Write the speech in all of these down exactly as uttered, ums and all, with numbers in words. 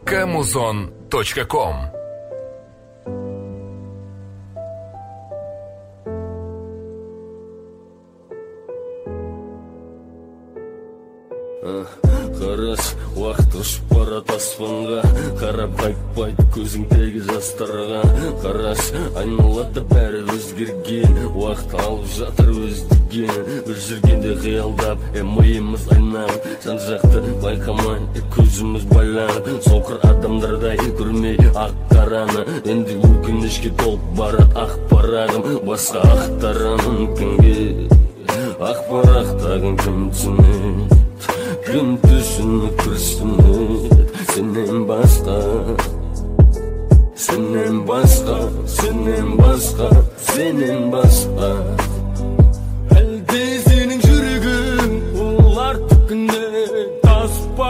камузон точка ком. Қарас, уақыт ұшып барады аспанға, қарап қайтпайды көзіңдегі жастарға. Қарас, айналады бәрі өзгерген, уақыт алып жатыр өздеген. Бір жүргенде қиялдап, миымыз айналып, жан жақты байқамай көзіміз байланып, соқыр адамдардай көрмей ақ қараны. Енді өкінішке толып барады ақ парағым, басқа ақтарамын кімге, ақ парақтағын кім түсінеді, кім түсініп күрсінеді. Сенен басқа, сенен басқа, сенен басқа, сенен басқа. Әлде сенің жүрегің олар түкінде тас па?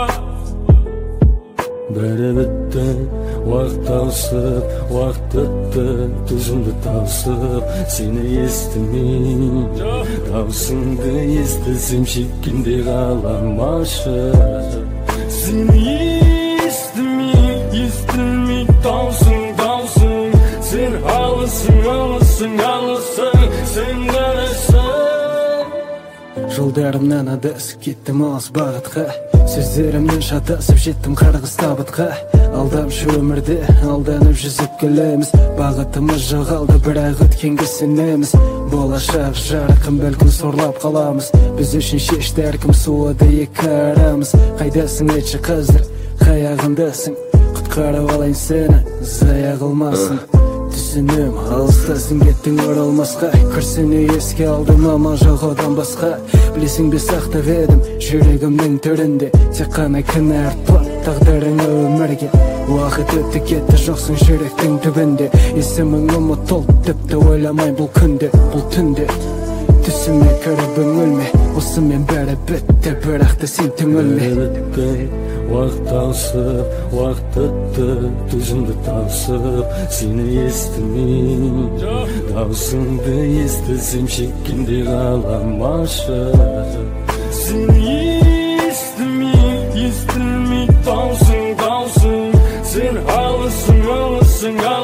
Бәрі бітті, уақыт таусып, уақыт өтті, төзімді таусып, сені естімей, таусыңды естісем шеккенде қаламашы. Сені естімей, естілмей, таусың, таусың, сен алысың, алысың, алысың, сен қарасың. Жолдарымнан адасып кеттім алыс бағытқа, сөздерімнен шатасып жеттім қарғыс табытқа. Алдамшы өмірде алданып жүзіп келеміз, бағытымыз жоғалды бірақ өткенге сенеміз. Болашақ жарқын бәлкім сорлап қаламыз, біз үшін шешті әркім суыды екі арамыз. Қайдасың айтшы қазір, қаяғындасың, құтқарып алайын сені, зая қылмасын. Түсінем, алыстасың кеттің оралмасқа, күрсіне еске алдым амал жоқ одан басқа. Білесің бе сақтап едім жүрегімнің төрінде, тек қана кінә артпа тағдырыңа өмірге. Уақыт өтті кетті жоқсың жүректің түбінде, есімің ұмытылды тіпті ойламай бұл күнде, бұл түнде. Түсіме кіріп үңілме, осымен бәрі бітті, бірақ та сен түңілме. Уақыт таусып, уақыт өтті, төзімді таусып, сені естімей, таусыңды естісем шеккенде қаламашы. Сені естімей, естілмей, таусың, таусың, сен алысың, алысың,